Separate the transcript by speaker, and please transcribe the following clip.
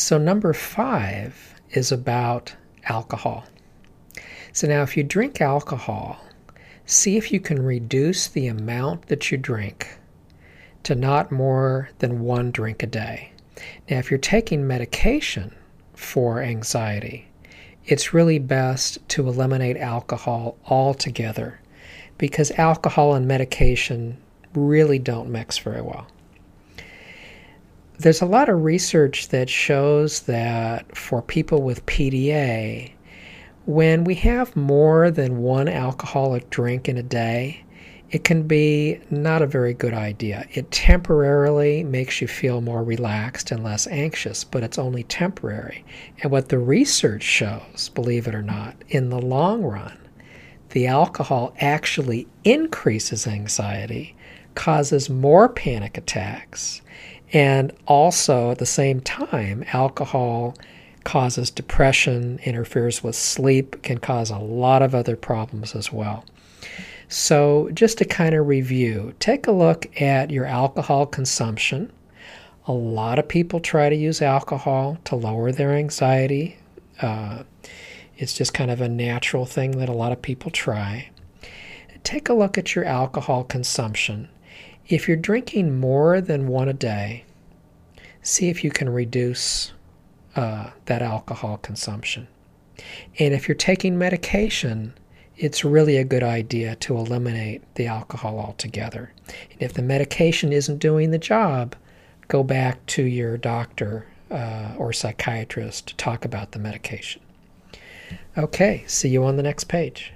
Speaker 1: So number 5 is about alcohol. So now if you drink alcohol, see if you can reduce the amount that you drink to not more than 1 drink a day. Now if you're taking medication for anxiety, it's really best to eliminate alcohol altogether because alcohol and medication really don't mix very well. There's a lot of research that shows that for people with PDA, when we have more than 1 alcoholic drink in a day, it can be not a very good idea. It temporarily makes you feel more relaxed and less anxious, but it's only temporary. And what the research shows, believe it or not, in the long run, the alcohol actually increases anxiety, causes more panic attacks, and also at the same time, alcohol causes depression, interferes with sleep, can cause a lot of other problems as well. So just to kind of review, take a look at your alcohol consumption. A lot of people try to use alcohol to lower their anxiety. It's just kind of a natural thing that a lot of people try. Take a look at your alcohol consumption. If you're drinking more than 1 a day, see if you can reduce that alcohol consumption. And if you're taking medication, it's really a good idea to eliminate the alcohol altogether. And if the medication isn't doing the job, go back to your doctor or psychiatrist to talk about the medication. Okay, see you on the next page.